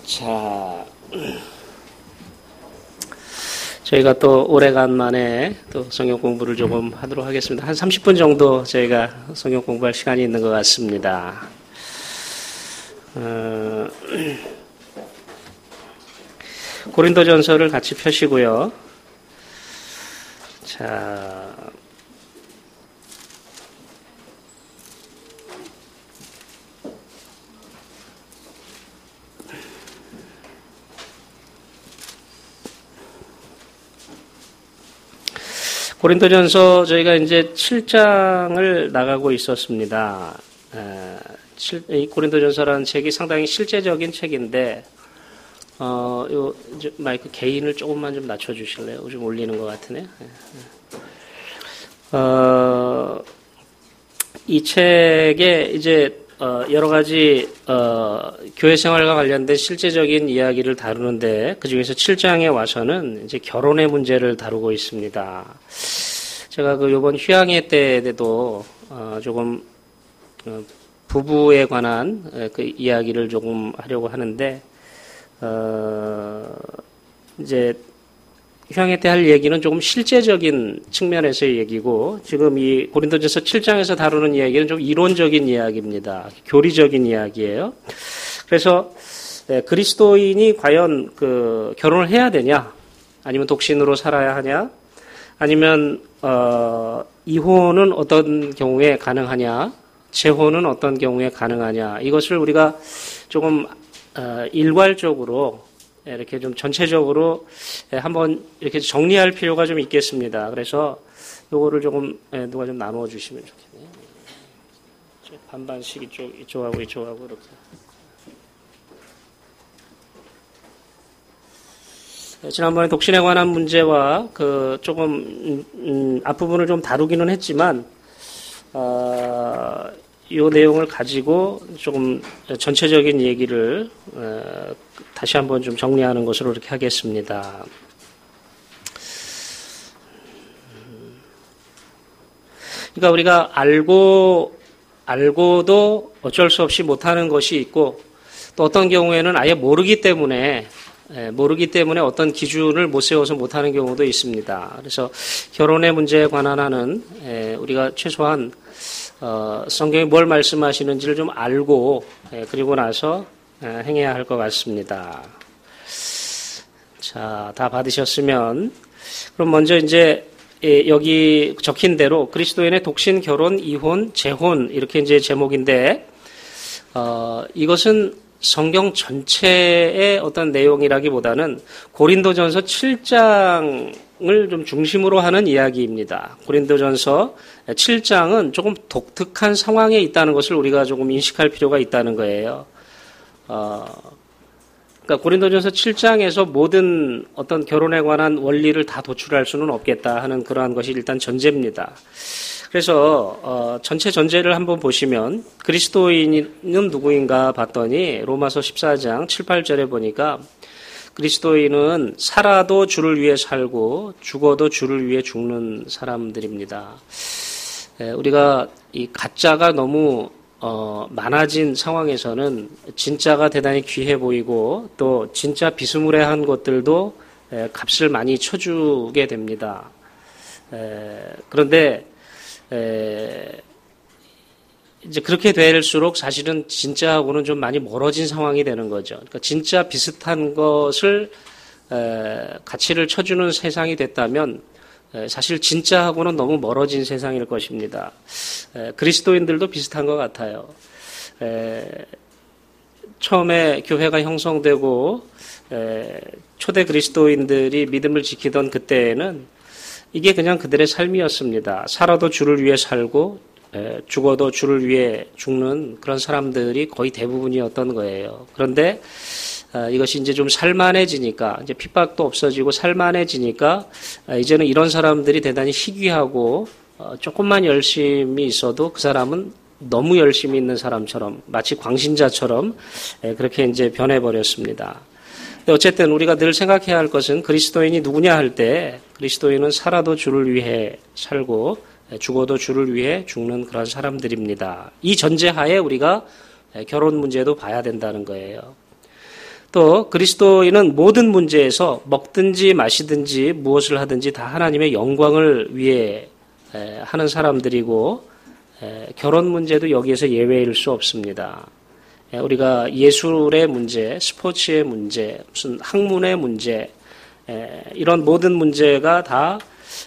자, 저희가 또 오래간만에 또 성경 공부를 조금 하도록 하겠습니다. 한 30분 정도 저희가 성경 공부할 시간이 있는 것 같습니다. 고린도전서를 같이 펴시고요. 자, 고린도전서 저희가 이제 7장을 나가고 있었습니다. 이 고린도전서라는 책이 상당히 실제적인 책인데, 요 마이크 게인을 조금만 좀 낮춰주실래요? 좀 올리는 것 같으네. 이 책에 이제 여러 가지 교회 생활과 관련된 실제적인 이야기를 다루는데 그 중에서 7장에 와서는 이제 결혼의 문제를 다루고 있습니다. 제가 그 이번 휴양회 때에도 조금 부부에 관한 그 이야기를 조금 하려고 하는데 이제 휴양회 때 할 얘기는 조금 실제적인 측면에서의 얘기고 지금 이 고린도전서 7장에서 다루는 이야기는 좀 이론적인 이야기입니다. 교리적인 이야기예요. 그래서 그리스도인이 과연 그 결혼을 해야 되냐, 아니면 독신으로 살아야 하냐, 아니면 이혼은 어떤 경우에 가능하냐, 재혼은 어떤 경우에 가능하냐, 이것을 우리가 조금 일괄적으로 이렇게 좀 전체적으로 한번 이렇게 정리할 필요가 좀 있겠습니다. 그래서 요거를 조금 누가 좀 나누어 주시면 좋겠네요. 반반씩 이쪽하고 이쪽하고 이렇게. 지난번에 독신에 관한 문제와 그 조금 앞부분을 좀 다루기는 했지만 이 내용을 가지고 조금 전체적인 얘기를 다시 한번 좀 정리하는 것으로 이렇게 하겠습니다. 그러니까 우리가 알고도 어쩔 수 없이 못하는 것이 있고, 또 어떤 경우에는 아예 모르기 때문에 어떤 기준을 못 세워서 못하는 경우도 있습니다. 그래서 결혼의 문제에 관한 하는 우리가 최소한 성경이 뭘 말씀하시는지를 좀 알고 그리고 나서 행해야 할 것 같습니다. 자, 다 받으셨으면 그럼 먼저 이제 여기 적힌 대로 그리스도인의 독신, 결혼, 이혼, 재혼 이렇게 이제 제목인데 이것은 성경 전체의 어떤 내용이라기보다는 고린도전서 7장을 좀 중심으로 하는 이야기입니다. 고린도전서 7장은 조금 독특한 상황에 있다는 것을 우리가 조금 인식할 필요가 있다는 거예요. 그러니까 고린도전서 7장에서 모든 어떤 결혼에 관한 원리를 다 도출할 수는 없겠다 하는 그러한 것이 일단 전제입니다. 그래서 전체 전제를 한번 보시면 그리스도인은 누구인가 봤더니 로마서 14장 7, 8절에 보니까 그리스도인은 살아도 주를 위해 살고 죽어도 주를 위해 죽는 사람들입니다. 우리가 이 가짜가 너무 많아진 상황에서는 진짜가 대단히 귀해 보이고 또 진짜 비스무리한 것들도 값을 많이 쳐주게 됩니다. 그런데 이제 그렇게 될수록 사실은 진짜하고는 좀 많이 멀어진 상황이 되는 거죠. 그러니까 진짜 비슷한 것을 가치를 쳐주는 세상이 됐다면 사실 진짜하고는 너무 멀어진 세상일 것입니다. 그리스도인들도 비슷한 것 같아요. 처음에 교회가 형성되고 초대 그리스도인들이 믿음을 지키던 그때에는 이게 그냥 그들의 삶이었습니다. 살아도 주를 위해 살고 죽어도 주를 위해 죽는 그런 사람들이 거의 대부분이었던 거예요. 그런데 이것이 이제 좀 살만해지니까, 이제 핍박도 없어지고 살만해지니까 이제는 이런 사람들이 대단히 희귀하고 조금만 열심히 있어도 그 사람은 너무 열심히 있는 사람처럼 마치 광신자처럼 그렇게 이제 변해버렸습니다. 근데 어쨌든 우리가 늘 생각해야 할 것은 그리스도인이 누구냐 할 때 그리스도인은 살아도 주를 위해 살고 죽어도 주를 위해 죽는 그런 사람들입니다. 이 전제하에 우리가 결혼 문제도 봐야 된다는 거예요. 또 그리스도인은 모든 문제에서 먹든지 마시든지 무엇을 하든지 다 하나님의 영광을 위해 하는 사람들이고 결혼 문제도 여기에서 예외일 수 없습니다. 우리가 예술의 문제, 스포츠의 문제, 무슨 학문의 문제 이런 모든 문제가 다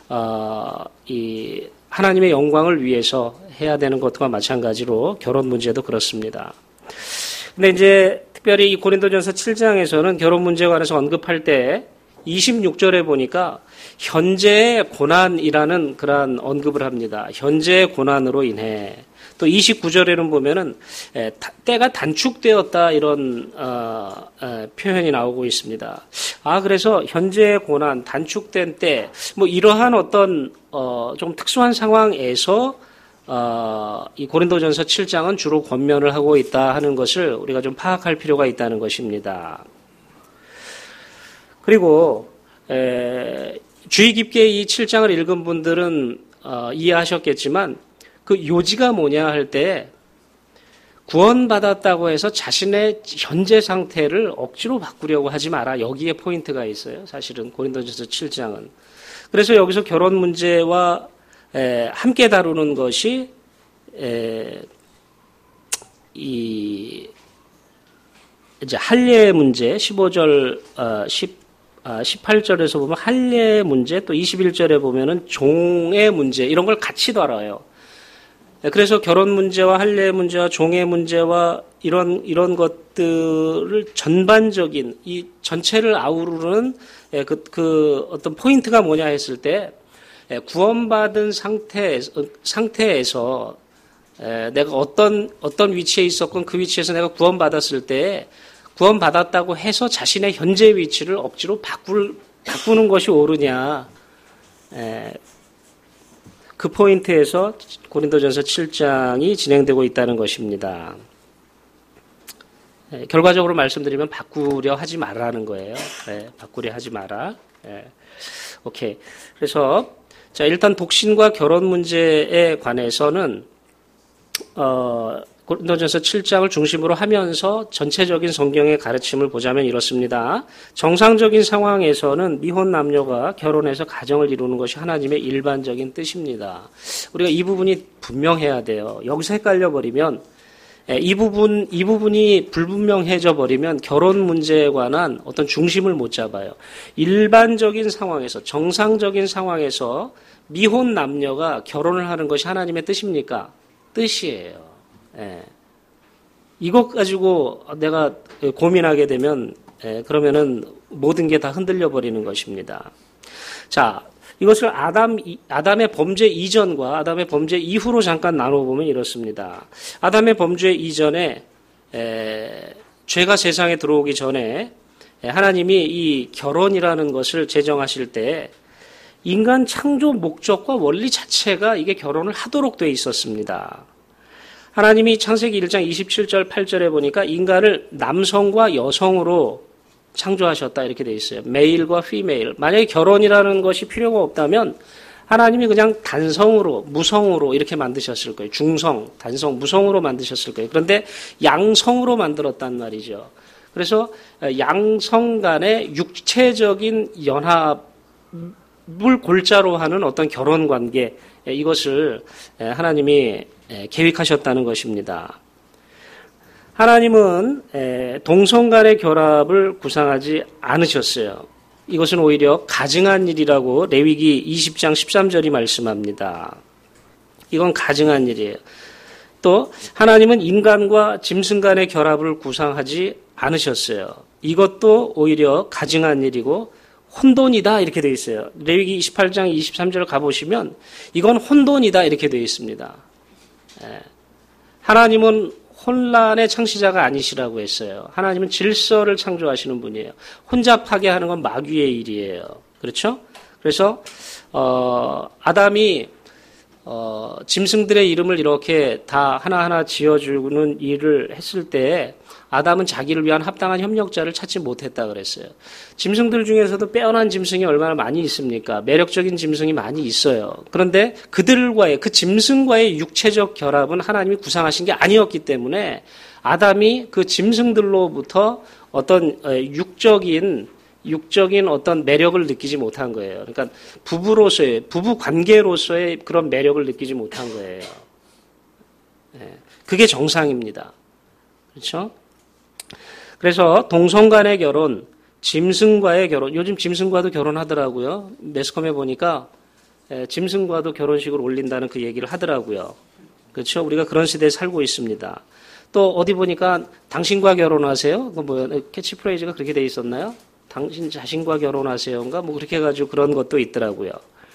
이 하나님의 영광을 위해서 해야 되는 것과 마찬가지로 결혼 문제도 그렇습니다. 근데 이제 특별히 이 고린도전서 7장에서는 결혼 문제에 관해서 언급할 때 26절에 보니까 현재의 고난이라는 그러한 언급을 합니다. 현재의 고난으로 인해. 또 29절에는 보면은 때가 단축되었다 이런 표현이 나오고 있습니다. 그래서 현재의 고난, 단축된 때, 뭐 이러한 어떤 좀 특수한 상황에서 이 고린도전서 7장은 주로 권면을 하고 있다 하는 것을 우리가 좀 파악할 필요가 있다는 것입니다. 그리고 주의 깊게 이 7장을 읽은 분들은 이해하셨겠지만 그 요지가 뭐냐 할 때 구원받았다고 해서 자신의 현재 상태를 억지로 바꾸려고 하지 마라. 여기에 포인트가 있어요. 사실은 고린도전서 7장은. 그래서 여기서 결혼 문제와 함께 다루는 것이 이 이제 할례 문제 15절 18절에서 보면 할례 문제 또 21절에 보면은 종의 문제 이런 걸 같이 다뤄요. 그래서 결혼 문제와 할례 문제와 종의 문제와 이런 것들을 전반적인 이 전체를 아우르는 그 어떤 포인트가 뭐냐 했을 때 구원받은 상태에서 내가 어떤 위치에 있었건 그 위치에서 내가 구원받았을 때 구원받았다고 해서 자신의 현재 위치를 억지로 바꾸는 것이 옳으냐. 그 포인트에서 고린도전서 7장이 진행되고 있다는 것입니다. 결과적으로 말씀드리면 바꾸려 하지 말라는 거예요. 바꾸려 하지 마라. 오케이. 그래서 자, 일단 독신과 결혼 문제에 관해서는 고린도전서 7장을 중심으로 하면서 전체적인 성경의 가르침을 보자면 이렇습니다. 정상적인 상황에서는 미혼 남녀가 결혼해서 가정을 이루는 것이 하나님의 일반적인 뜻입니다. 우리가 이 부분이 분명해야 돼요. 여기서 헷갈려 버리면 이 부분이 불분명해져 버리면 결혼 문제에 관한 어떤 중심을 못 잡아요. 일반적인 상황에서 정상적인 상황에서 미혼 남녀가 결혼을 하는 것이 하나님의 뜻입니까? 뜻이에요. 이것 가지고 내가 고민하게 되면 그러면은 모든 게 다 흔들려 버리는 것입니다. 자, 이것을 아담의 범죄 이전과 아담의 범죄 이후로 잠깐 나눠보면 이렇습니다. 아담의 범죄 이전에 죄가 세상에 들어오기 전에 하나님이 이 결혼이라는 것을 제정하실 때 인간 창조 목적과 원리 자체가 이게 결혼을 하도록 돼 있었습니다. 하나님이 창세기 1장 27절 8절에 보니까 인간을 남성과 여성으로 창조하셨다 이렇게 돼 있어요. 메일과 피메일. 만약에 결혼이라는 것이 필요가 없다면 하나님이 그냥 단성으로 무성으로 이렇게 만드셨을 거예요. 중성, 단성, 무성으로 만드셨을 거예요. 그런데 양성으로 만들었단 말이죠. 그래서 양성 간의 육체적인 연합을 골자로 하는 어떤 결혼 관계 이것을 하나님이 계획하셨다는 것입니다. 하나님은 동성 간의 결합을 구상하지 않으셨어요. 이것은 오히려 가증한 일이라고 레위기 20장 13절이 말씀합니다. 이건 가증한 일이에요. 또 하나님은 인간과 짐승 간의 결합을 구상하지 않으셨어요. 이것도 오히려 가증한 일이고 혼돈이다 이렇게 되어 있어요. 레위기 28장 23절 가보시면 이건 혼돈이다 이렇게 되어 있습니다. 하나님은 혼란의 창시자가 아니시라고 했어요. 하나님은 질서를 창조하시는 분이에요. 혼잡하게 하는 건 마귀의 일이에요. 그렇죠? 그래서 아담이 짐승들의 이름을 이렇게 다 하나하나 지어주는 일을 했을 때 아담은 자기를 위한 합당한 협력자를 찾지 못했다 그랬어요. 짐승들 중에서도 빼어난 짐승이 얼마나 많이 있습니까? 매력적인 짐승이 많이 있어요. 그런데 그 짐승과의 육체적 결합은 하나님이 구상하신 게 아니었기 때문에 아담이 그 짐승들로부터 어떤 육적인 어떤 매력을 느끼지 못한 거예요. 그러니까 부부 관계로서의 그런 매력을 느끼지 못한 거예요. 그게 정상입니다. 그렇죠? 그래서 동성 간의 결혼, 짐승과의 결혼, 요즘 짐승과도 결혼하더라고요. 매스컴에 보니까 짐승과도 결혼식을 올린다는 그 얘기를 하더라고요. 그렇죠? 우리가 그런 시대에 살고 있습니다. 또 어디 보니까 당신과 결혼하세요? 그 뭐야? 캐치프레이즈가 그렇게 돼 있었나요? 당신 자신과 결혼하세요인가? 뭐 그렇게 해가지고 그런 것도 있더라고요.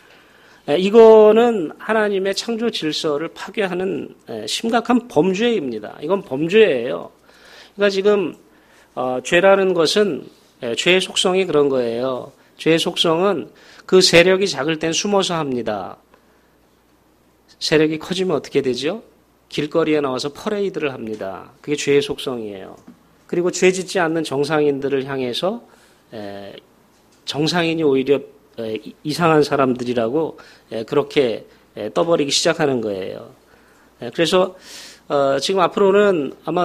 이거는 하나님의 창조 질서를 파괴하는 심각한 범죄입니다. 이건 범죄예요. 그러니까 지금 죄라는 것은 죄의 속성이 그런 거예요. 죄의 속성은 그 세력이 작을 땐 숨어서 합니다. 세력이 커지면 어떻게 되죠? 길거리에 나와서 퍼레이드를 합니다. 그게 죄의 속성이에요. 그리고 죄 짓지 않는 정상인들을 향해서 정상인이 오히려 이상한 사람들이라고 그렇게 떠버리기 시작하는 거예요. 그래서 지금 앞으로는 아마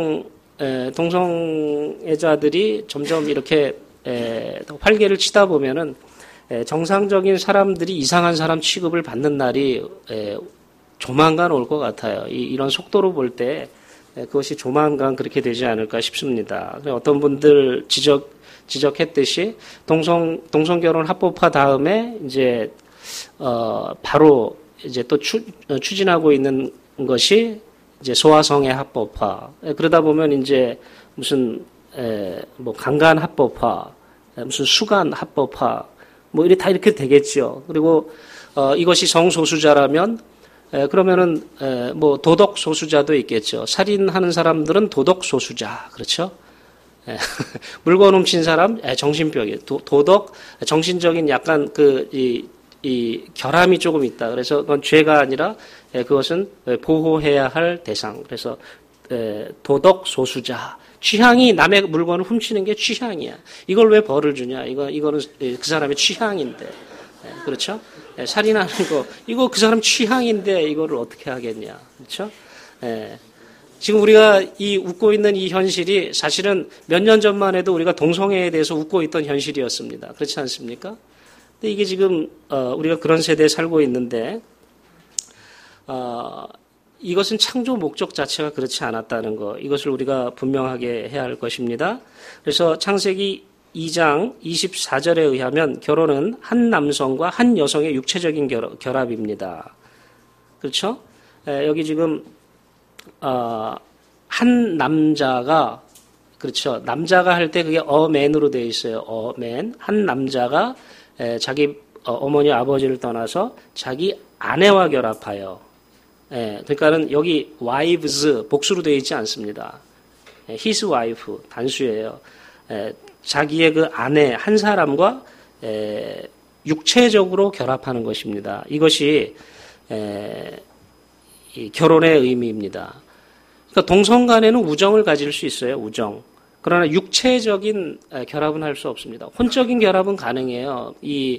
동성애자들이 점점 이렇게 활개를 치다 보면은 정상적인 사람들이 이상한 사람 취급을 받는 날이 조만간 올 것 같아요. 이런 속도로 볼 때 그것이 조만간 그렇게 되지 않을까 싶습니다. 어떤 분들 지적했듯이 동성결혼 합법화 다음에 이제 바로 이제 또 추진하고 있는 것이 이제 소아성애 합법화. 그러다 보면 이제 무슨 뭐 강간 합법화, 무슨 수간 합법화, 뭐 이렇게 다 이렇게 되겠죠. 그리고 이것이 성소수자라면 그러면은 뭐 도덕 소수자도 있겠죠. 살인하는 사람들은 도덕 소수자, 그렇죠? 물건 훔친 사람 정신병이 도덕 정신적인 약간 이 결함이 조금 있다. 그래서 그건 죄가 아니라 그것은 보호해야 할 대상. 그래서 도덕 소수자. 취향이 남의 물건을 훔치는 게 취향이야. 이걸 왜 벌을 주냐? 이거는 그 사람의 취향인데. 그렇죠? 살인하는 거 이거 그 사람 취향인데 이거를 어떻게 하겠냐? 그렇죠? 지금 우리가 웃고 있는 이 현실이 사실은 몇 년 전만 해도 우리가 동성애에 대해서 웃고 있던 현실이었습니다. 그렇지 않습니까? 근데 이게 지금 우리가 그런 세대에 살고 있는데 이것은 창조 목적 자체가 그렇지 않았다는 거, 이것을 우리가 분명하게 해야 할 것입니다. 그래서 창세기 2장 24절에 의하면 결혼은 한 남성과 한 여성의 육체적인 결합입니다. 그렇죠? 여기 지금 한 남자가, 그렇죠. 남자가 할 때 그게 어맨으로 되어 있어요. 어맨. 한 남자가 자기 어머니 아버지를 떠나서 자기 아내와 결합하여. 그러니까는 여기 wives 복수로 되어 있지 않습니다. his wife 단수예요. 자기의 그 아내 한 사람과 육체적으로 결합하는 것입니다. 이것이 이 결혼의 의미입니다. 그러니까 동성 간에는 우정을 가질 수 있어요. 우정. 그러나 육체적인 결합은 할 수 없습니다. 혼적인 결합은 가능해요.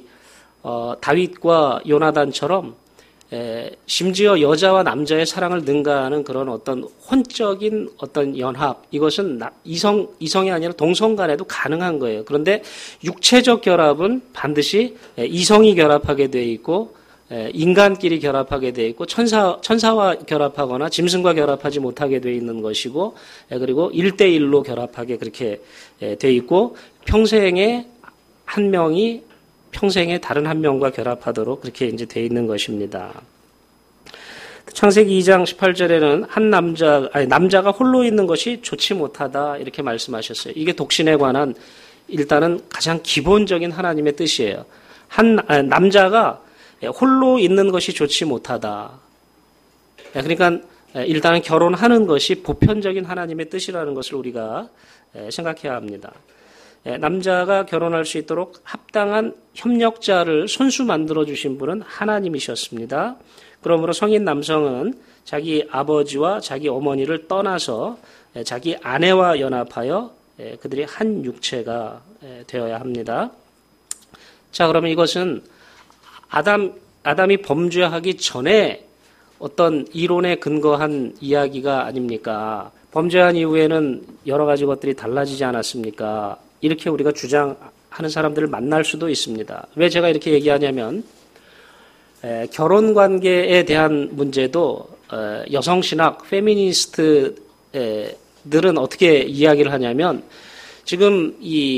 다윗과 요나단처럼 심지어 여자와 남자의 사랑을 능가하는 그런 어떤 혼적인 어떤 연합, 이것은 이성이 아니라 동성 간에도 가능한 거예요. 그런데 육체적 결합은 반드시 이성이 결합하게 되어 있고 인간끼리 결합하게 되어 있고 천사와 결합하거나 짐승과 결합하지 못하게 되어 있는 것이고, 그리고 1대1로 결합하게 그렇게 되어 있고, 평생에 한 명이 평생에 다른 한 명과 결합하도록 그렇게 이제 되어 있는 것입니다. 창세기 2장 18절에는 남자가 홀로 있는 것이 좋지 못하다 이렇게 말씀하셨어요. 이게 독신에 관한 일단은 가장 기본적인 하나님의 뜻이에요. 남자가 홀로 있는 것이 좋지 못하다. 그러니까 일단은 결혼하는 것이 보편적인 하나님의 뜻이라는 것을 우리가 생각해야 합니다. 남자가 결혼할 수 있도록 합당한 협력자를 손수 만들어 주신 분은 하나님이셨습니다. 그러므로 성인 남성은 자기 아버지와 자기 어머니를 떠나서 자기 아내와 연합하여 그들이 한 육체가 되어야 합니다. 자, 그러면 이것은 아담이 범죄하기 전에 어떤 이론에 근거한 이야기가 아닙니까? 범죄한 이후에는 여러 가지 것들이 달라지지 않았습니까? 이렇게 우리가 주장하는 사람들을 만날 수도 있습니다. 왜 제가 이렇게 얘기하냐면 결혼 관계에 대한 문제도 여성신학, 페미니스트들은 어떻게 이야기를 하냐면 지금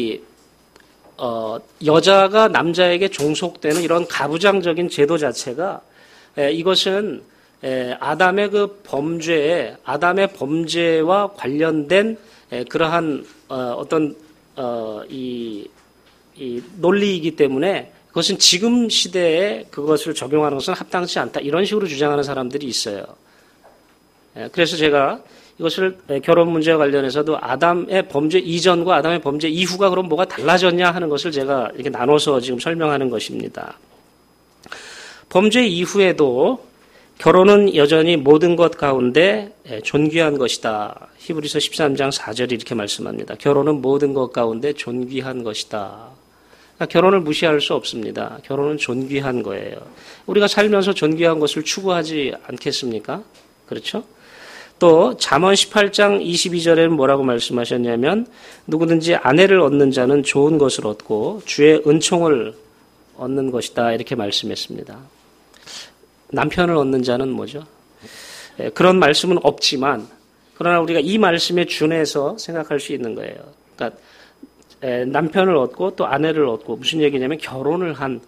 여자가 남자에게 종속되는 이런 가부장적인 제도 자체가 이것은 아담의 아담의 범죄와 관련된 그러한 어떤 이 논리이기 때문에 그것은 지금 시대에 그것을 적용하는 것은 합당치 않다. 이런 식으로 주장하는 사람들이 있어요. 그래서 제가 이것을 결혼 문제와 관련해서도 아담의 범죄 이전과 아담의 범죄 이후가 그럼 뭐가 달라졌냐 하는 것을 제가 이렇게 나눠서 지금 설명하는 것입니다. 범죄 이후에도 결혼은 여전히 모든 것 가운데 존귀한 것이다. 히브리서 13장 4절이 이렇게 말씀합니다. 결혼은 모든 것 가운데 존귀한 것이다. 그러니까 결혼을 무시할 수 없습니다. 결혼은 존귀한 거예요. 우리가 살면서 존귀한 것을 추구하지 않겠습니까? 그렇죠? 또 잠언 18장 22절에는 뭐라고 말씀하셨냐면 누구든지 아내를 얻는 자는 좋은 것을 얻고 주의 은총을 얻는 것이다. 이렇게 말씀했습니다. 남편을 얻는 자는 뭐죠? 그런 말씀은 없지만 그러나 우리가 이 말씀에 준해서 생각할 수 있는 거예요. 그러니까 남편을 얻고 또 아내를 얻고 무슨 얘기냐면 결혼을 한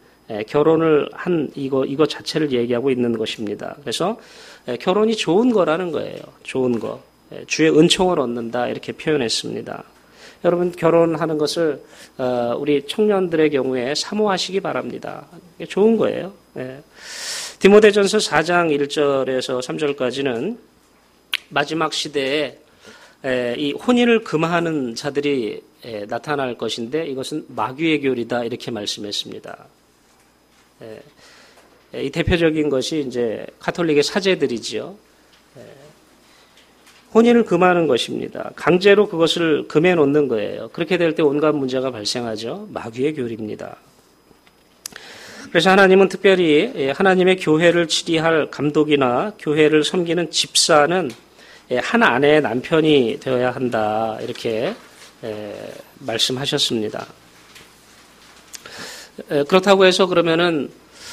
이거 자체를 얘기하고 있는 것입니다. 그래서 결혼이 좋은 거라는 거예요. 좋은 거. 주의 은총을 얻는다 이렇게 표현했습니다. 여러분 결혼하는 것을 우리 청년들의 경우에 사모하시기 바랍니다. 좋은 거예요. 디모데전서 4장 1절에서 3절까지는 마지막 시대에 이 혼인을 금하는 자들이 나타날 것인데 이것은 마귀의 교리다 이렇게 말씀했습니다. 이 대표적인 것이 이제 가톨릭의 사제들이지요. 혼인을 금하는 것입니다. 강제로 그것을 금해 놓는 거예요. 그렇게 될 때 온갖 문제가 발생하죠. 마귀의 교리입니다. 그래서 하나님은 특별히 하나님의 교회를 치리할 감독이나 교회를 섬기는 집사는 한 아내의 남편이 되어야 한다. 이렇게 말씀하셨습니다. 그렇다고 해서 그러면은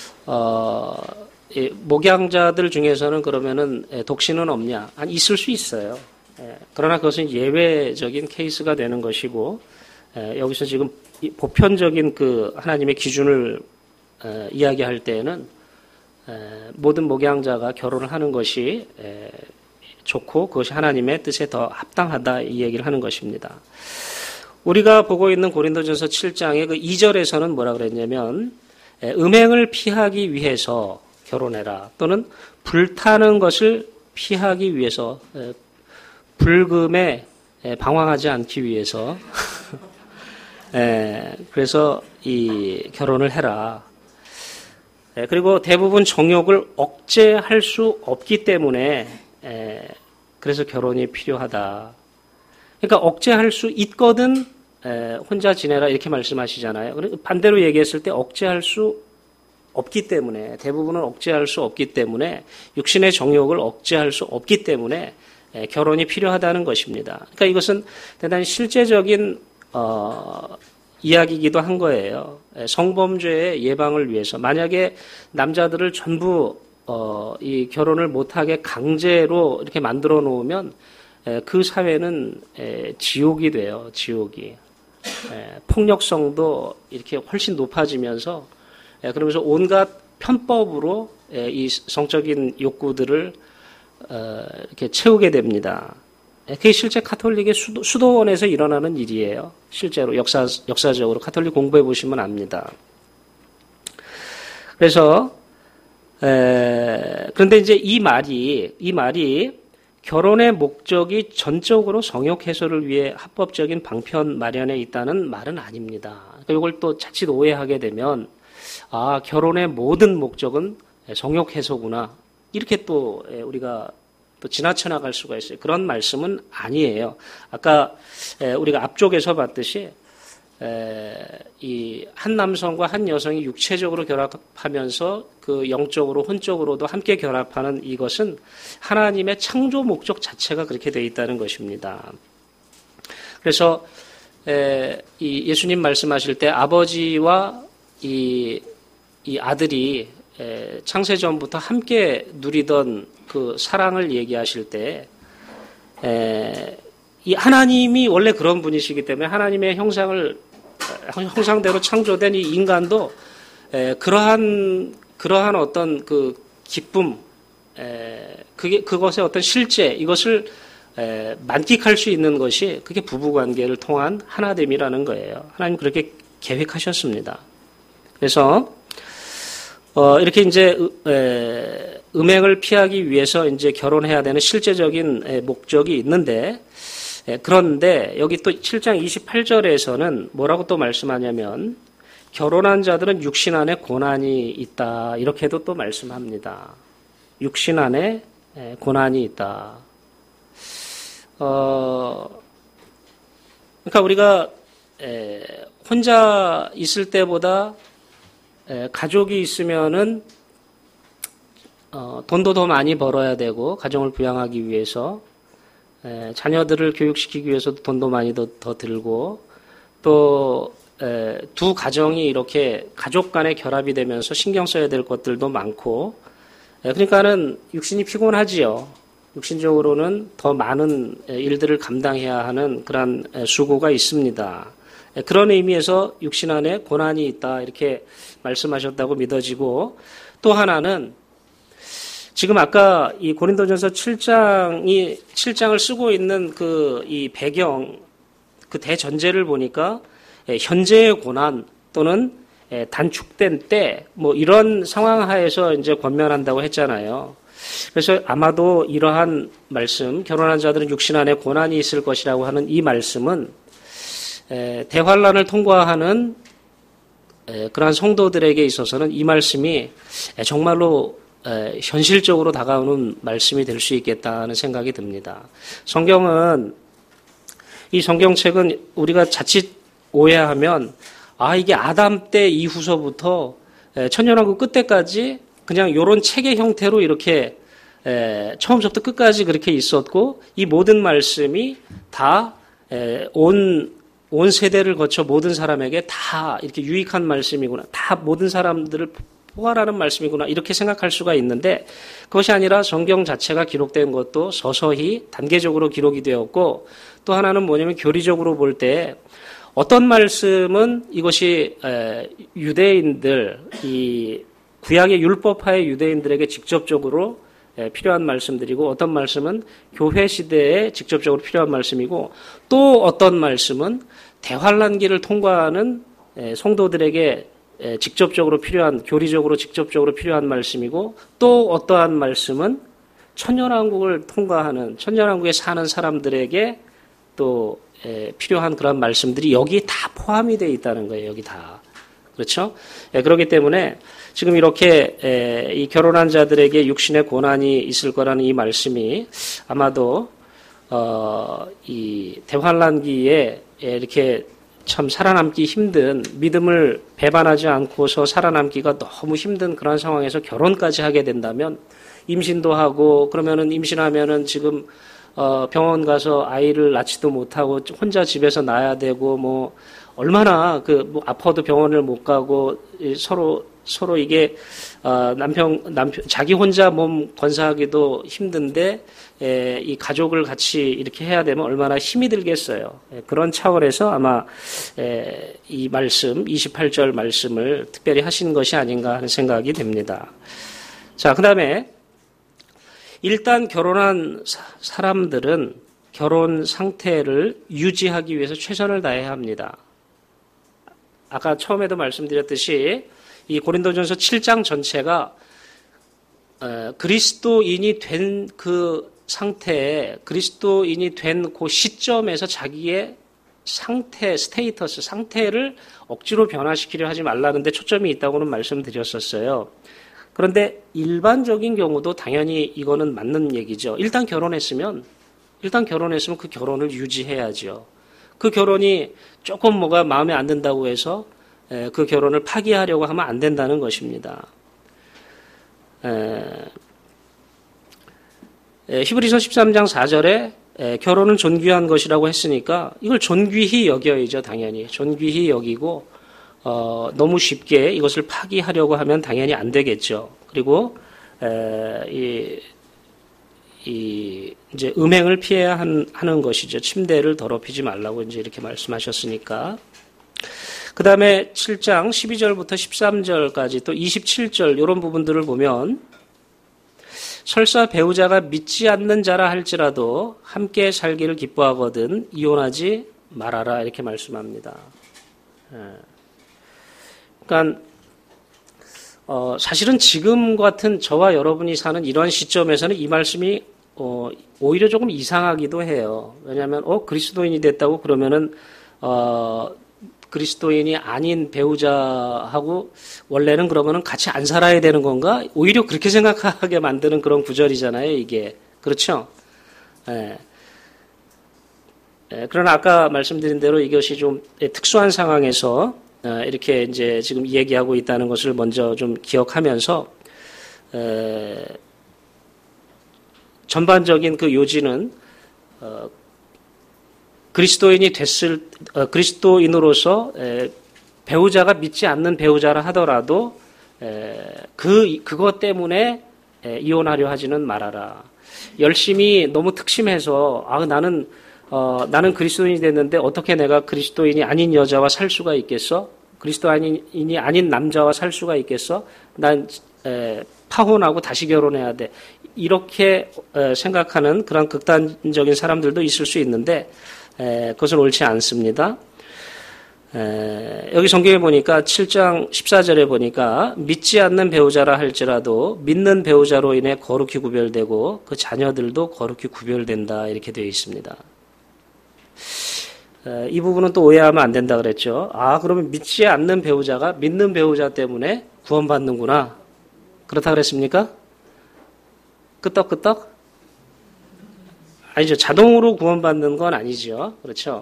목양자들 중에서는 그러면은 독신은 없냐? 있을 수 있어요. 그러나 그것은 예외적인 케이스가 되는 것이고 여기서 지금 보편적인 그 하나님의 기준을 이야기할 때에는 모든 목양자가 결혼을 하는 것이 좋고 그것이 하나님의 뜻에 더 합당하다 이 얘기를 하는 것입니다. 우리가 보고 있는 고린도전서 7장의 그 2절에서는 뭐라 그랬냐면 음행을 피하기 위해서 결혼해라 또는 불타는 것을 피하기 위해서 불금에 방황하지 않기 위해서 그래서 이 결혼을 해라. 그리고 대부분 정욕을 억제할 수 없기 때문에 그래서 결혼이 필요하다. 그러니까 억제할 수 있거든 혼자 지내라 이렇게 말씀하시잖아요. 반대로 얘기했을 때 억제할 수 없기 때문에 대부분은 억제할 수 없기 때문에 육신의 정욕을 억제할 수 없기 때문에 결혼이 필요하다는 것입니다. 그러니까 이것은 대단히 실제적인 이야기이기도 한 거예요. 성범죄의 예방을 위해서 만약에 남자들을 전부 이 결혼을 못하게 강제로 이렇게 만들어 놓으면 그 사회는 지옥이 돼요. 지옥이. 폭력성도 이렇게 훨씬 높아지면서 그러면서 온갖 편법으로 이 성적인 욕구들을 이렇게 채우게 됩니다. 그게 실제 카톨릭의 수도원에서 일어나는 일이에요. 실제로 역사적으로 카톨릭 공부해 보시면 압니다. 그래서 그런데 이제 이 말이 결혼의 목적이 전적으로 성욕 해소를 위해 합법적인 방편 마련에 있다는 말은 아닙니다. 그러니까 이걸 또 자칫 오해하게 되면 결혼의 모든 목적은 성욕 해소구나 이렇게 또 우리가 또 지나쳐 나갈 수가 있어요. 그런 말씀은 아니에요. 아까 우리가 앞쪽에서 봤듯이 이 한 남성과 한 여성이 육체적으로 결합하면서 그 영적으로 혼적으로도 함께 결합하는 이것은 하나님의 창조 목적 자체가 그렇게 되어 있다는 것입니다. 그래서 이 예수님 말씀하실 때 아버지와 이 아들이 창세전부터 함께 누리던 그 사랑을 얘기하실 때 이 하나님이 원래 그런 분이시기 때문에 하나님의 형상대로 창조된 이 인간도 그러한 어떤 그 기쁨, 그것의 어떤 실제, 이것을 만끽할 수 있는 것이 그게 부부관계를 통한 하나됨이라는 거예요. 하나님 그렇게 계획하셨습니다. 그래서 이렇게 이제 음행을 피하기 위해서 이제 결혼해야 되는 실제적인 목적이 있는데, 그런데 여기 또 7장 28절에서는 뭐라고 또 말씀하냐면 결혼한 자들은 육신 안에 고난이 있다, 이렇게도 또 말씀합니다. 육신 안에 고난이 있다. 그러니까 우리가 혼자 있을 때보다 가족이 있으면은 돈도 더 많이 벌어야 되고, 가정을 부양하기 위해서 자녀들을 교육시키기 위해서도 돈도 많이 더 들고, 또 두 가정이 이렇게 가족 간의 결합이 되면서 신경 써야 될 것들도 많고, 그러니까는 육신이 피곤하지요. 육신적으로는 더 많은 일들을 감당해야 하는 그런 수고가 있습니다. 그런 의미에서 육신 안에 고난이 있다, 이렇게 말씀하셨다고 믿어지고, 또 하나는 지금 아까 이 고린도전서 7장을 쓰고 있는 이 배경, 그 대전제를 보니까 현재의 고난 또는 단축된 때, 뭐 이런 상황 하에서 이제 권면한다고 했잖아요. 그래서 아마도 이러한 말씀, 결혼한 자들은 육신 안에 고난이 있을 것이라고 하는 이 말씀은 대환란을 통과하는 그러한 성도들에게 있어서는 이 말씀이 정말로 현실적으로 다가오는 말씀이 될 수 있겠다는 생각이 듭니다. 이 성경책은 우리가 자칫 오해하면, 이게 아담 때 이후서부터 천년왕국 끝때까지 그냥 이런 책의 형태로 이렇게 처음부터 끝까지 그렇게 있었고, 이 모든 말씀이 다 온 세대를 거쳐 모든 사람에게 다 이렇게 유익한 말씀이구나, 다 모든 사람들을 포괄하는 말씀이구나, 이렇게 생각할 수가 있는데, 그것이 아니라 성경 자체가 기록된 것도 서서히 단계적으로 기록이 되었고, 또 하나는 뭐냐면 교리적으로 볼 때 어떤 말씀은 이것이 유대인들, 이 구약의 율법하의 유대인들에게 직접적으로 필요한 말씀들이고, 어떤 말씀은 교회 시대에 직접적으로 필요한 말씀이고, 또 어떤 말씀은 대환란기를 통과하는 성도들에게 직접적으로 필요한, 교리적으로 직접적으로 필요한 말씀이고, 또 어떠한 말씀은 천년왕국을 통과하는, 천년왕국에 사는 사람들에게 또 필요한 그런 말씀들이 여기 다 포함이 되어 있다는 거예요. 여기 다. 그렇죠? 그렇기 때문에 지금 이렇게 이 결혼한 자들에게 육신의 고난이 있을 거라는 이 말씀이 아마도 이 대환란기에 이렇게 참 살아남기 힘든, 믿음을 배반하지 않고서 살아남기가 너무 힘든 그런 상황에서 결혼까지 하게 된다면, 임신도 하고, 그러면은 임신하면은 지금 병원 가서 아이를 낳지도 못하고 혼자 집에서 낳아야 되고, 뭐 얼마나 뭐 아파도 병원을 못 가고, 서로 이게 남편 자기 혼자 몸 건사하기도 힘든데 이 가족을 같이 이렇게 해야 되면 얼마나 힘이 들겠어요. 그런 차원에서 아마 이 말씀 28절 말씀을 특별히 하신 것이 아닌가 하는 생각이 듭니다. 자, 그다음에 일단 결혼한 사람들은 결혼 상태를 유지하기 위해서 최선을 다해야 합니다. 아까 처음에도 말씀드렸듯이 이 고린도전서 7장 전체가 그리스도인이 된 그 상태에, 그리스도인이 된 그 시점에서 자기의 상태, 스테이터스, 상태를 억지로 변화시키려 하지 말라는데 초점이 있다고는 말씀드렸었어요. 그런데 일반적인 경우도 당연히 이거는 맞는 얘기죠. 일단 결혼했으면 그 결혼을 유지해야죠. 그 결혼이 조금 뭐가 마음에 안 든다고 해서 그 결혼을 파기하려고 하면 안 된다는 것입니다. 히브리서 13장 4절에 결혼은 존귀한 것이라고 했으니까 이걸 존귀히 여겨야죠. 당연히 존귀히 여기고 너무 쉽게 이것을 파기하려고 하면 당연히 안 되겠죠. 그리고 이제 음행을 피해야 하는 것이죠. 침대를 더럽히지 말라고 이제 이렇게 말씀하셨으니까. 그 다음에 7장 12절부터 13절까지 또 27절 이런 부분들을 보면 설사 배우자가 믿지 않는 자라 할지라도 함께 살기를 기뻐하거든 이혼하지 말아라 이렇게 말씀합니다. 그러니까 사실은 지금 같은 저와 여러분이 사는 이러한 시점에서는 이 말씀이 오히려 조금 이상하기도 해요. 왜냐하면 그리스도인이 됐다고 그러면은 그리스도인이 아닌 배우자하고 원래는 그러면은 같이 안 살아야 되는 건가? 오히려 그렇게 생각하게 만드는 그런 구절이잖아요, 이게. 그렇죠? 그러나 아까 말씀드린 대로 이것이 좀 특수한 상황에서 이렇게 이제 지금 얘기하고 있다는 것을 먼저 좀 기억하면서 전반적인 그 요지는 그리스도인으로서 배우자가 믿지 않는 배우자라 하더라도 그것 때문에 이혼하려 하지는 말아라. 열심히 너무 특심해서 나는 그리스도인이 됐는데 어떻게 내가 그리스도인이 아닌 여자와 살 수가 있겠어? 그리스도인이 아닌 남자와 살 수가 있겠어? 난 파혼하고 다시 결혼해야 돼. 이렇게 생각하는 그런 극단적인 사람들도 있을 수 있는데 그것은 옳지 않습니다. 여기 성경에 보니까 7장 14절에 보니까 믿지 않는 배우자라 할지라도 믿는 배우자로 인해 거룩히 구별되고 그 자녀들도 거룩히 구별된다 이렇게 되어 있습니다. 이 부분은 또 오해하면 안 된다 그랬죠. 그러면 믿지 않는 배우자가 믿는 배우자 때문에 구원받는구나. 그렇다 그랬습니까? 끄떡끄떡? 아니죠. 자동으로 구원받는 건 아니죠. 그렇죠.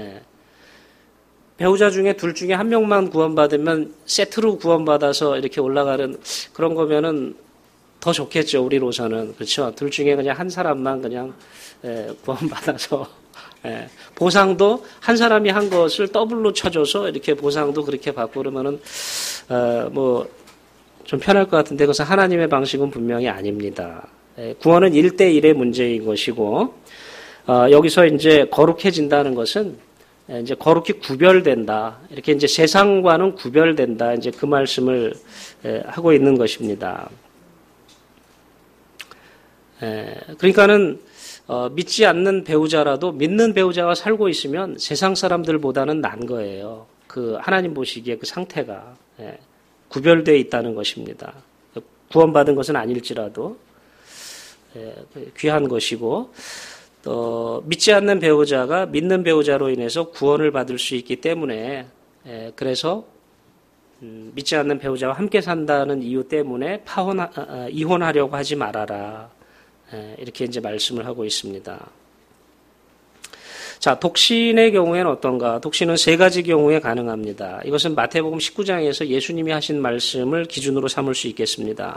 배우자 중에 둘 중에 한 명만 구원받으면 세트로 구원받아서 이렇게 올라가는 그런 거면은 더 좋겠죠. 우리로서는. 그렇죠. 둘 중에 그냥 한 사람만 그냥 구원받아서 보상도 한 사람이 한 것을 더블로 쳐줘서 이렇게 보상도 그렇게 받고 그러면은 좀 편할 것 같은데 그것은 하나님의 방식은 분명히 아닙니다. 구원은 1대1의 문제인 것이고 여기서 이제 거룩해진다는 것은 이제 거룩히 구별된다. 이렇게 이제 세상과는 구별된다. 이제 그 말씀을 하고 있는 것입니다. 그러니까는 믿지 않는 배우자라도 믿는 배우자와 살고 있으면 세상 사람들보다는 난 거예요. 그 하나님 보시기에 그 상태가 구별되어 있다는 것입니다. 구원받은 것은 아닐지라도 귀한 것이고 또 믿지 않는 배우자가 믿는 배우자로 인해서 구원을 받을 수 있기 때문에 그래서 믿지 않는 배우자와 함께 산다는 이유 때문에 이혼하려고 하지 말아라. 이렇게 이제 말씀을 하고 있습니다. 자, 독신의 경우에는 어떤가? 독신은 세 가지 경우에 가능합니다. 이것은 마태복음 19장에서 예수님이 하신 말씀을 기준으로 삼을 수 있겠습니다.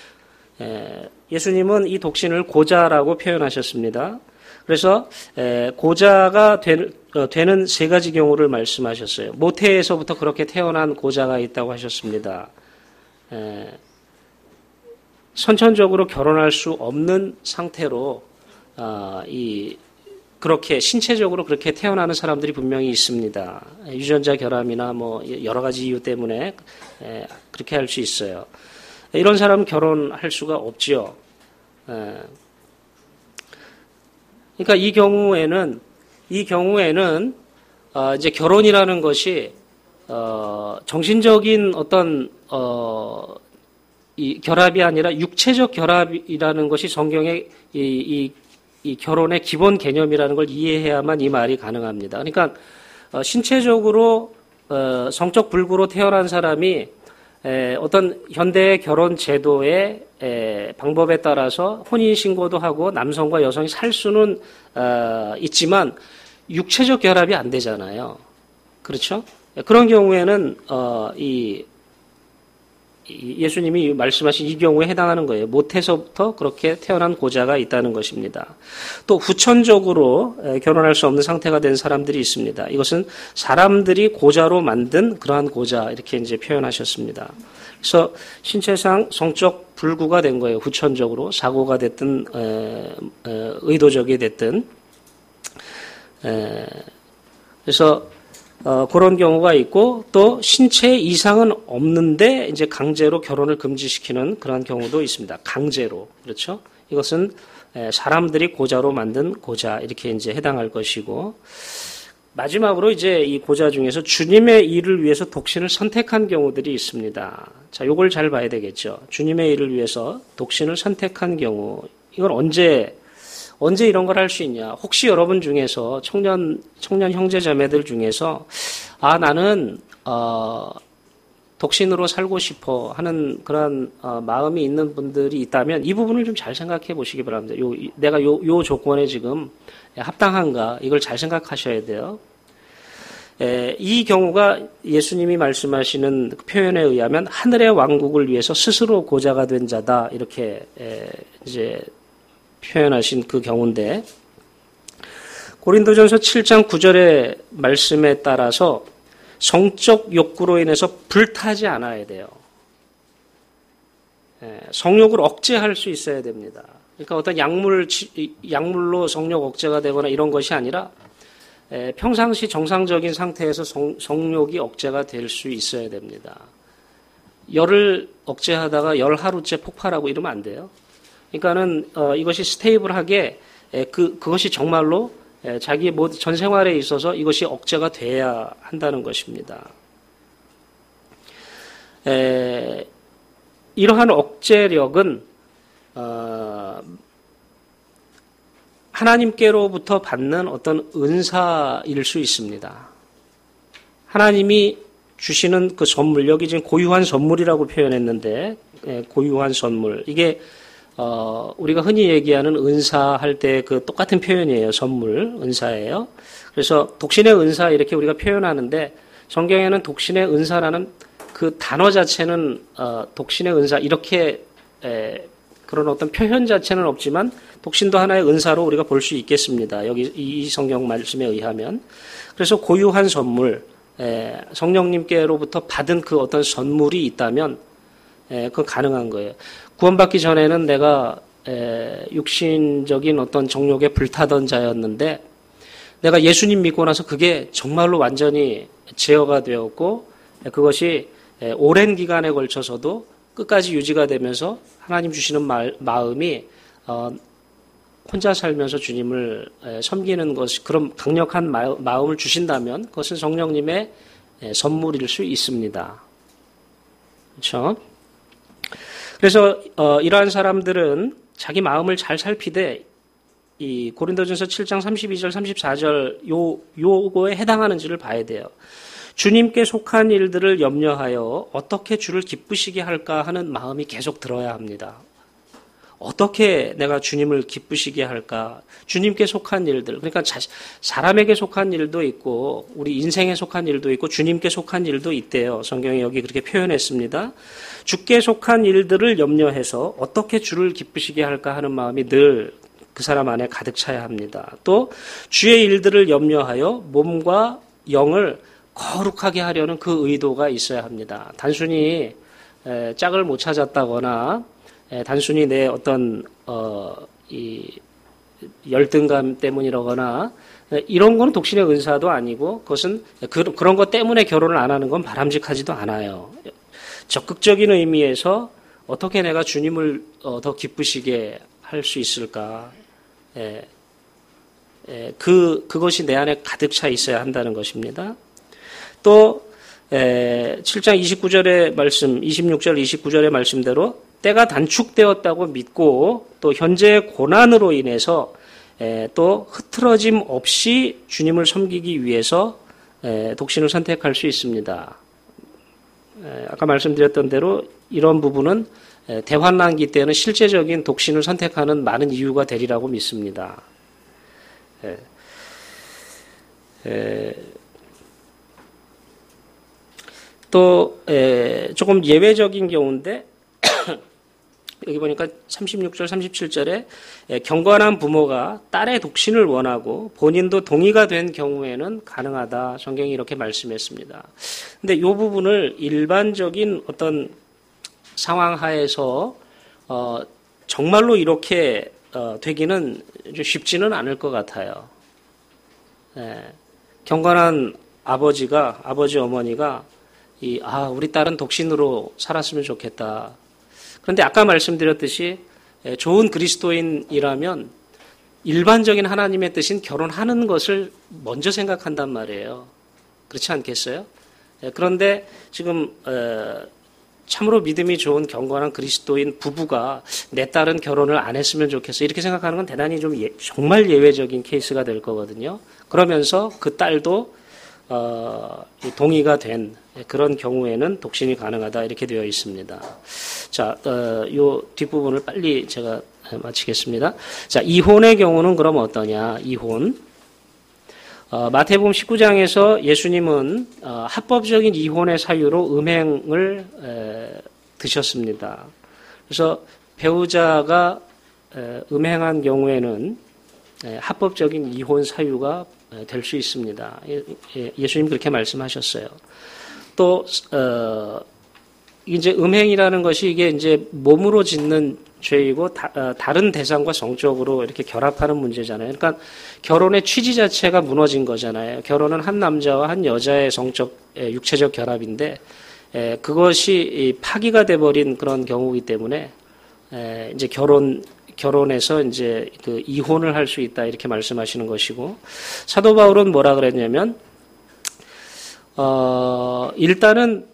예수님은 이 독신을 고자라고 표현하셨습니다. 그래서 고자가 되는 세 가지 경우를 말씀하셨어요. 모태에서부터 그렇게 태어난 고자가 있다고 하셨습니다. 선천적으로 결혼할 수 없는 상태로 그렇게 신체적으로 그렇게 태어나는 사람들이 분명히 있습니다. 유전자 결함이나 여러 가지 이유 때문에 그렇게 할 수 있어요. 이런 사람은 결혼할 수가 없지요. 그러니까 이 경우에는 이제 결혼이라는 것이 정신적인 어떤 이 결합이 아니라 육체적 결합이라는 것이 성경의 이 결혼의 기본 개념이라는 걸 이해해야만 이 말이 가능합니다. 그러니까 신체적으로 성적 불구로 태어난 사람이 어떤 현대의 결혼 제도의 방법에 따라서 혼인 신고도 하고 남성과 여성이 살 수는 있지만 육체적 결합이 안 되잖아요. 그렇죠? 그런 경우에는 예수님이 말씀하신 이 경우에 해당하는 거예요. 모태서부터 그렇게 태어난 고자가 있다는 것입니다. 또 후천적으로 결혼할 수 없는 상태가 된 사람들이 있습니다. 이것은 사람들이 고자로 만든 그러한 고자 이렇게 이제 표현하셨습니다. 그래서 신체상 성적 불구가 된 거예요. 후천적으로 사고가 됐든 의도적이 됐든. 그래서 그런 경우가 있고 또 신체 이상은 없는데 이제 강제로 결혼을 금지시키는 그런 경우도 있습니다. 강제로. 그렇죠? 이것은 사람들이 고자로 만든 고자 이렇게 이제 해당할 것이고 마지막으로 이제 이 고자 중에서 주님의 일을 위해서 독신을 선택한 경우들이 있습니다. 자, 요걸 잘 봐야 되겠죠. 주님의 일을 위해서 독신을 선택한 경우 이건 언제 이런 걸 할 수 있냐? 혹시 여러분 중에서 청년 형제 자매들 중에서 나는 독신으로 살고 싶어 하는 그런 마음이 있는 분들이 있다면 이 부분을 좀 잘 생각해 보시기 바랍니다. 내가 요 조건에 지금 합당한가? 이걸 잘 생각하셔야 돼요. 이 경우가 예수님이 말씀하시는 표현에 의하면 하늘의 왕국을 위해서 스스로 고자가 된 자다 이렇게 이제 표현하신 그 경우인데 고린도전서 7장 9절의 말씀에 따라서 성적 욕구로 인해서 불타지 않아야 돼요. 성욕을 억제할 수 있어야 됩니다. 그러니까 어떤 약물로 성욕 억제가 되거나 이런 것이 아니라 평상시 정상적인 상태에서 성욕이 억제가 될 수 있어야 됩니다. 열을 억제하다가 열 하루째 폭발하고 이러면 안 돼요. 그러니까는 이것이 스테이블하게 그것이 정말로 자기 전 생활에 있어서 이것이 억제가 돼야 한다는 것입니다. 이러한 억제력은 하나님께로부터 받는 어떤 은사일 수 있습니다. 하나님이 주시는 그 선물, 여기 지금 고유한 선물이라고 표현했는데 고유한 선물 이게 우리가 흔히 얘기하는 은사할 때 그 똑같은 표현이에요. 선물, 은사예요. 그래서 독신의 은사 이렇게 우리가 표현하는데 성경에는 독신의 은사라는 그 단어 자체는 독신의 은사 이렇게 그런 어떤 표현 자체는 없지만 독신도 하나의 은사로 우리가 볼 수 있겠습니다. 여기 이 성경 말씀에 의하면. 그래서 고유한 선물, 성령님께로부터 받은 그 어떤 선물이 있다면 그건 가능한 거예요. 구원받기 전에는 내가 육신적인 어떤 정욕에 불타던 자였는데 내가 예수님 믿고 나서 그게 정말로 완전히 제어가 되었고 그것이 오랜 기간에 걸쳐서도 끝까지 유지가 되면서 하나님 주시는 마음이 혼자 살면서 주님을 섬기는 것이 그런 강력한 마음을 주신다면 그것은 성령님의 선물일 수 있습니다. 그렇죠? 그래서 이러한 사람들은 자기 마음을 잘 살피되 이 고린도전서 7장 32절 34절 요거에 해당하는지를 봐야 돼요. 주님께 속한 일들을 염려하여 어떻게 주를 기쁘시게 할까 하는 마음이 계속 들어야 합니다. 어떻게 내가 주님을 기쁘시게 할까? 주님께 속한 일들. 그러니까 사람에게 속한 일도 있고 우리 인생에 속한 일도 있고 주님께 속한 일도 있대요. 성경이 여기 그렇게 표현했습니다. 주께 속한 일들을 염려해서 어떻게 주를 기쁘시게 할까 하는 마음이 늘 그 사람 안에 가득 차야 합니다. 또 주의 일들을 염려하여 몸과 영을 거룩하게 하려는 그 의도가 있어야 합니다. 단순히 짝을 못 찾았다거나 단순히 내 어떤 이 열등감 때문이라거나 이런 거는 독신의 은사도 아니고 그것은 그런 것 때문에 결혼을 안 하는 건 바람직하지도 않아요. 적극적인 의미에서 어떻게 내가 주님을 더 기쁘시게 할 수 있을까? 그것이 내 안에 가득 차 있어야 한다는 것입니다. 또 7장 29절의 말씀, 26절 29절의 말씀대로 때가 단축되었다고 믿고 또 현재의 고난으로 인해서 또 흐트러짐 없이 주님을 섬기기 위해서 독신을 선택할 수 있습니다. 아까 말씀드렸던 대로 이런 부분은 대환란기 때는 실제적인 독신을 선택하는 많은 이유가 되리라고 믿습니다. 또 조금 예외적인 경우인데 여기 보니까 36절, 37절에 경건한 부모가 딸의 독신을 원하고 본인도 동의가 된 경우에는 가능하다. 성경이 이렇게 말씀했습니다. 근데 이 부분을 일반적인 어떤 상황 하에서 정말로 이렇게 되기는 쉽지는 않을 것 같아요. 경건한 아버지 어머니가 우리 딸은 독신으로 살았으면 좋겠다. 그런데 아까 말씀드렸듯이 좋은 그리스도인이라면 일반적인 하나님의 뜻인 결혼하는 것을 먼저 생각한단 말이에요. 그렇지 않겠어요? 그런데 지금 참으로 믿음이 좋은 경건한 그리스도인 부부가 내 딸은 결혼을 안 했으면 좋겠어 이렇게 생각하는 건 대단히 좀 정말 예외적인 케이스가 될 거거든요. 그러면서 그 딸도 동의가 된 그런 경우에는 독신이 가능하다 이렇게 되어 있습니다. 자, 요 뒷부분을 빨리 제가 마치겠습니다. 자, 이혼의 경우는 그럼 어떠냐? 이혼. 마태복음 19장에서 예수님은 합법적인 이혼의 사유로 음행을 드셨습니다. 그래서 배우자가 음행한 경우에는 합법적인 이혼 사유가 될 수 있습니다. 예수님 그렇게 말씀하셨어요. 또 이제 음행이라는 것이 이게 이제 몸으로 짓는 죄이고 다른 대상과 성적으로 이렇게 결합하는 문제잖아요. 그러니까 결혼의 취지 자체가 무너진 거잖아요. 결혼은 한 남자와 한 여자의 성적 육체적 결합인데 그것이 파기가 돼버린 그런 경우이기 때문에 이제 결혼해서 이제 그 이혼을 할 수 있다 이렇게 말씀하시는 것이고 사도 바울은 뭐라 그랬냐면 일단은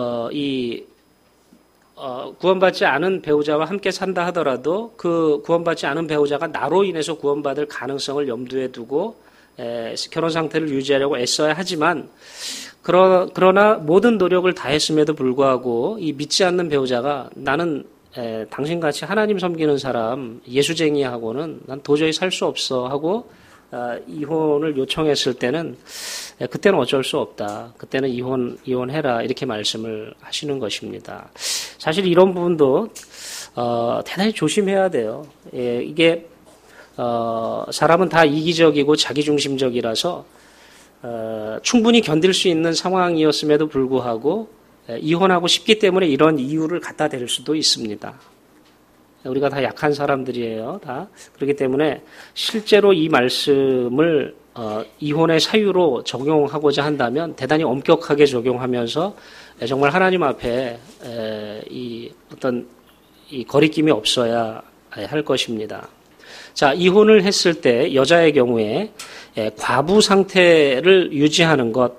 구원받지 않은 배우자와 함께 산다 하더라도 그 구원받지 않은 배우자가 나로 인해서 구원받을 가능성을 염두에 두고 결혼 상태를 유지하려고 애써야 하지만 그러나 모든 노력을 다했음에도 불구하고 이 믿지 않는 배우자가 나는 당신같이 하나님 섬기는 사람 예수쟁이하고는 난 도저히 살 수 없어 하고 이혼을 요청했을 때는 그때는 어쩔 수 없다. 그때는 이혼해라 이렇게 말씀을 하시는 것입니다. 사실 이런 부분도 대단히 조심해야 돼요. 이게 사람은 다 이기적이고 자기중심적이라서 충분히 견딜 수 있는 상황이었음에도 불구하고 이혼하고 싶기 때문에 이런 이유를 갖다 댈 수도 있습니다. 우리가 다 약한 사람들이에요. 다. 그렇기 때문에 실제로 이 말씀을 이혼의 사유로 적용하고자 한다면 대단히 엄격하게 적용하면서 정말 하나님 앞에 이 거리낌이 없어야 할 것입니다. 자, 이혼을 했을 때 여자의 경우에 과부 상태를 유지하는 것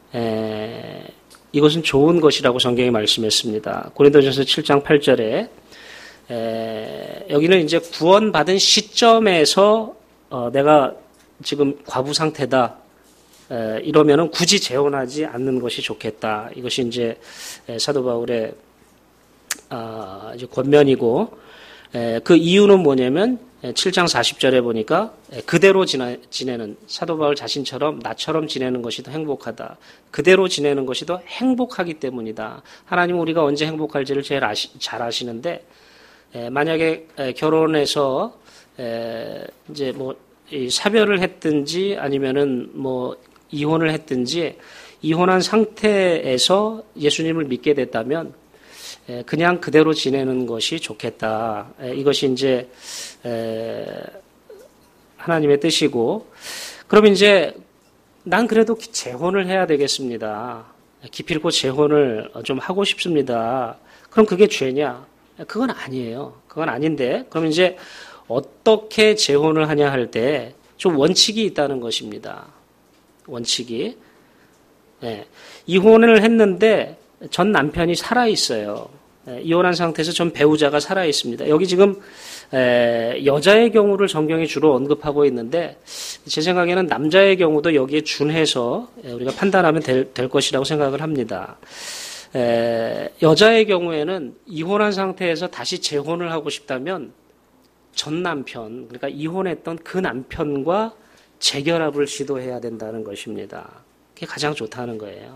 이것은 좋은 것이라고 성경이 말씀했습니다. 고린도전서 7장 8절에 여기는 이제 구원받은 시점에서 내가 지금 과부 상태다 이러면은 굳이 재혼하지 않는 것이 좋겠다. 이것이 이제 사도 바울의 이제 권면이고 그 이유는 뭐냐면 7장 40절에 보니까 그대로 지내는 사도 바울 자신처럼 나처럼 지내는 것이 더 행복하다. 그대로 지내는 것이 더 행복하기 때문이다. 하나님은 우리가 언제 행복할지를 제일 잘 아시는데 만약에 결혼해서 이제 뭐 사별을 했든지 아니면은 뭐 이혼을 했든지 이혼한 상태에서 예수님을 믿게 됐다면 그냥 그대로 지내는 것이 좋겠다. 이것이 이제 하나님의 뜻이고, 그럼 이제 난 그래도 재혼을 해야 되겠습니다. 기필코 재혼을 좀 하고 싶습니다. 그럼 그게 죄냐? 그건 아니에요. 그건 아닌데, 그럼 이제 어떻게 재혼을 하냐 할 때 좀 원칙이 있다는 것입니다. 원칙이. 이혼을 했는데 전 남편이 살아 있어요. 이혼한 상태에서 전 배우자가 살아 있습니다. 여기 지금 여자의 경우를 성경이 주로 언급하고 있는데 제 생각에는 남자의 경우도 여기에 준해서 우리가 판단하면 될 것이라고 생각을 합니다. 여자의 경우에는 이혼한 상태에서 다시 재혼을 하고 싶다면 전 남편, 그러니까 이혼했던 그 남편과 재결합을 시도해야 된다는 것입니다. 그게 가장 좋다는 거예요.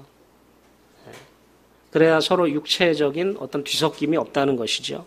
그래야 서로 육체적인 어떤 뒤섞임이 없다는 것이죠.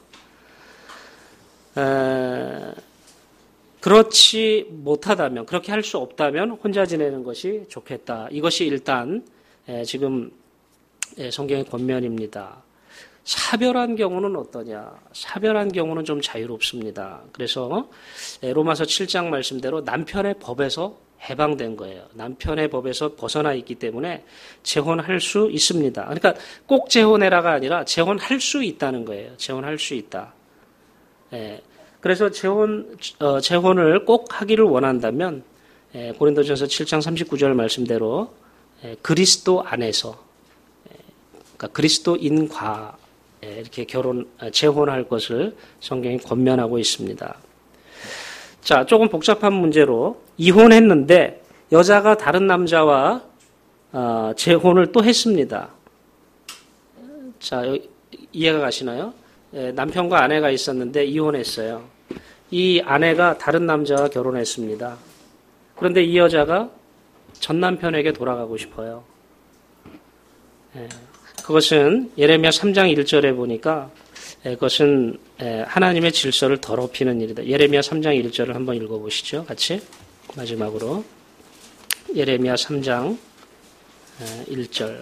그렇지 못하다면, 그렇게 할 수 없다면 혼자 지내는 것이 좋겠다. 이것이 일단 지금 성경의 권면입니다. 사별한 경우는 어떠냐? 사별한 경우는 좀 자유롭습니다. 그래서 로마서 7장 말씀대로 남편의 법에서 해방된 거예요. 남편의 법에서 벗어나 있기 때문에 재혼할 수 있습니다. 그러니까 꼭 재혼해라가 아니라 재혼할 수 있다는 거예요. 재혼할 수 있다. 그래서 재혼을 꼭 하기를 원한다면 고린도전서 7장 39절 말씀대로 그리스도 안에서, 그러니까 그리스도인과 이렇게 재혼할 것을 성경이 권면하고 있습니다. 자, 조금 복잡한 문제로 이혼했는데 여자가 다른 남자와 재혼을 또 했습니다. 자, 이해가 가시나요? 남편과 아내가 있었는데 이혼했어요. 이 아내가 다른 남자와 결혼했습니다. 그런데 이 여자가 전 남편에게 돌아가고 싶어요. 그것은 예레미야 3장 1절에 보니까 그것은 하나님의 질서를 더럽히는 일이다. 예레미야 3장 1절을 한번 읽어보시죠. 같이 마지막으로 예레미야 3장 1절.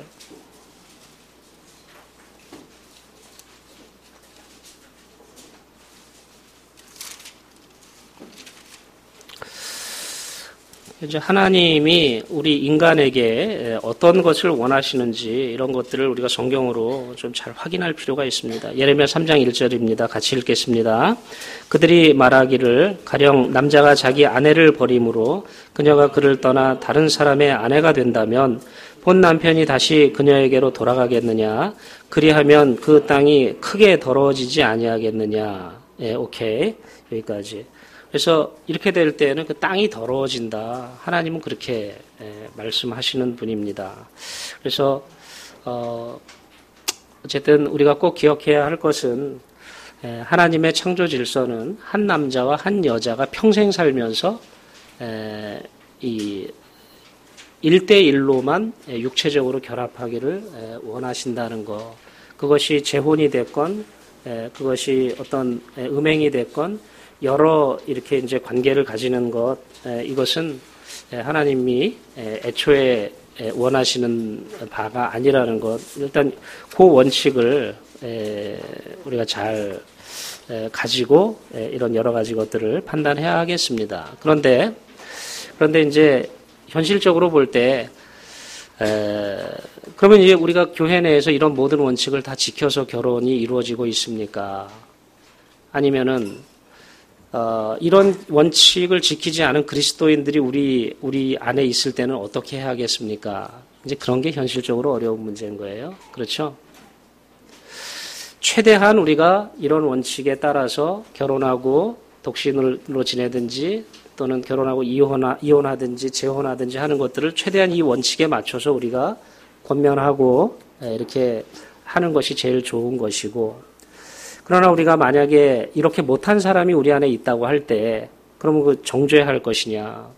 이제 하나님이 우리 인간에게 어떤 것을 원하시는지 이런 것들을 우리가 성경으로 좀 잘 확인할 필요가 있습니다. 예레미야 3장 1절입니다. 같이 읽겠습니다. 그들이 말하기를 가령 남자가 자기 아내를 버림으로 그녀가 그를 떠나 다른 사람의 아내가 된다면 본 남편이 다시 그녀에게로 돌아가겠느냐? 그리하면 그 땅이 크게 더러워지지 아니하겠느냐? 오케이. 여기까지. 그래서 이렇게 될 때는 그 땅이 더러워진다. 하나님은 그렇게 말씀하시는 분입니다. 그래서 어쨌든 우리가 꼭 기억해야 할 것은 하나님의 창조 질서는 한 남자와 한 여자가 평생 살면서 이 1대1로만 육체적으로 결합하기를 원하신다는 것. 그것이 재혼이 됐건 그것이 어떤 음행이 됐건 여러 이렇게 이제 관계를 가지는 것, 이것은 하나님이 애초에 원하시는 바가 아니라는 것. 일단 그 원칙을 우리가 잘 가지고 이런 여러 가지 것들을 판단해야 하겠습니다. 그런데 이제 현실적으로 볼 때 그러면 이제 우리가 교회 내에서 이런 모든 원칙을 다 지켜서 결혼이 이루어지고 있습니까? 아니면은 이런 원칙을 지키지 않은 그리스도인들이 우리 안에 있을 때는 어떻게 해야 하겠습니까? 이제 그런 게 현실적으로 어려운 문제인 거예요. 그렇죠? 최대한 우리가 이런 원칙에 따라서 결혼하고 독신으로 지내든지 또는 결혼하고 이혼하든지 재혼하든지 하는 것들을 최대한 이 원칙에 맞춰서 우리가 권면하고 이렇게 하는 것이 제일 좋은 것이고, 그러나 우리가 만약에 이렇게 못한 사람이 우리 안에 있다고 할 때 그러면 그 정죄할 것이냐?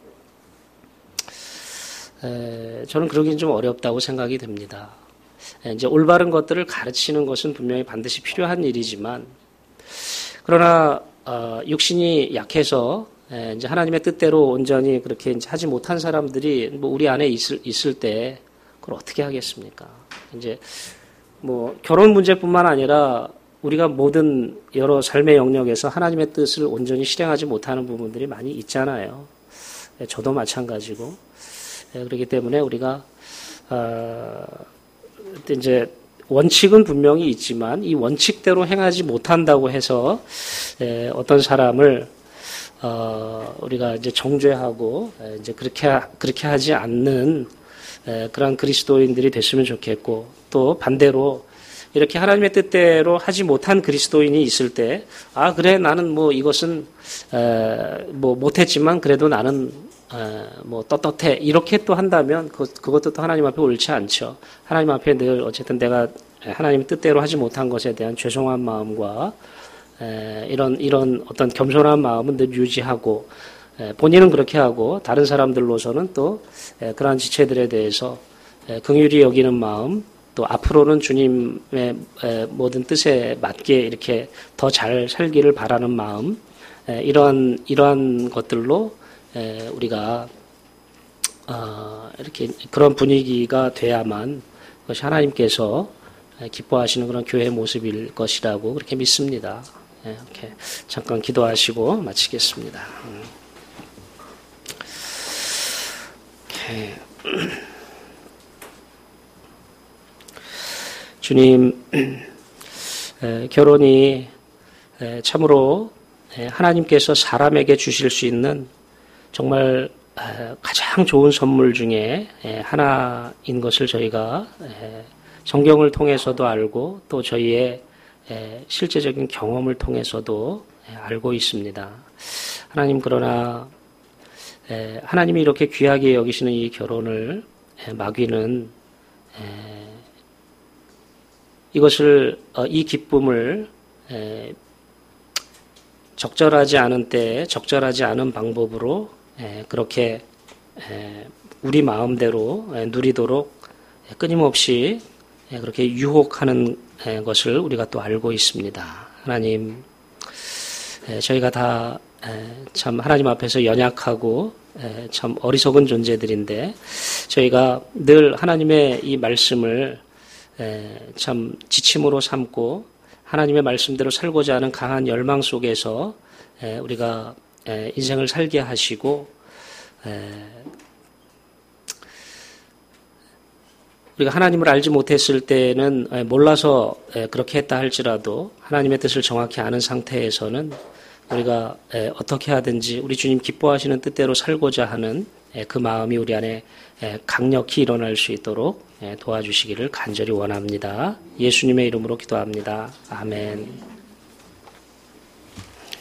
저는 그러긴 좀 어렵다고 생각이 됩니다. 이제 올바른 것들을 가르치는 것은 분명히 반드시 필요한 일이지만, 그러나 육신이 약해서 이제 하나님의 뜻대로 온전히 그렇게 이제 하지 못한 사람들이 뭐 우리 안에 있을 때 그걸 어떻게 하겠습니까? 이제 뭐 결혼 문제뿐만 아니라 우리가 모든 여러 삶의 영역에서 하나님의 뜻을 온전히 실행하지 못하는 부분들이 많이 있잖아요. 저도 마찬가지고. 그렇기 때문에 우리가 이제 원칙은 분명히 있지만 이 원칙대로 행하지 못한다고 해서 어떤 사람을 우리가 이제 정죄하고 이제 그렇게 하지 않는 그런 그리스도인들이 됐으면 좋겠고, 또 반대로 이렇게 하나님의 뜻대로 하지 못한 그리스도인이 있을 때, 그래, 나는 뭐 이것은, 뭐 못했지만 그래도 나는 뭐 떳떳해 이렇게 또 한다면 그것도 또 하나님 앞에 옳지 않죠. 하나님 앞에 늘 어쨌든 내가 하나님 뜻대로 하지 못한 것에 대한 죄송한 마음과 이런 어떤 겸손한 마음은 늘 유지하고 본인은 그렇게 하고 다른 사람들로서는 또 그러한 지체들에 대해서 긍휼히 여기는 마음, 또 앞으로는 주님의 모든 뜻에 맞게 이렇게 더 잘 살기를 바라는 마음, 이러한 것들로 우리가 이렇게 그런 분위기가 돼야만 그것이 하나님께서 기뻐하시는 그런 교회의 모습일 것이라고 그렇게 믿습니다. 이렇게 잠깐 기도하시고 마치겠습니다. 주님, 결혼이 참으로 하나님께서 사람에게 주실 수 있는 정말 가장 좋은 선물 중에 하나인 것을 저희가 성경을 통해서도 알고 또 저희의 실제적인 경험을 통해서도 알고 있습니다. 하나님, 그러나 하나님이 이렇게 귀하게 여기시는 이 결혼을 마귀는 이 기쁨을 적절하지 않은 때에 적절하지 않은 방법으로 그렇게 우리 마음대로 누리도록 끊임없이 그렇게 유혹하는 것을 우리가 또 알고 있습니다. 하나님, 저희가 다 참 하나님 앞에서 연약하고 참 어리석은 존재들인데 저희가 늘 하나님의 이 말씀을 참 지침으로 삼고 하나님의 말씀대로 살고자 하는 강한 열망 속에서 우리가 인생을 살게 하시고 우리가 하나님을 알지 못했을 때는 몰라서 그렇게 했다 할지라도 하나님의 뜻을 정확히 아는 상태에서는 우리가 어떻게 하든지 우리 주님 기뻐하시는 뜻대로 살고자 하는 그 마음이 우리 안에 강력히 일어날 수 있도록 도와주시기를 간절히 원합니다. 예수님의 이름으로 기도합니다. 아멘.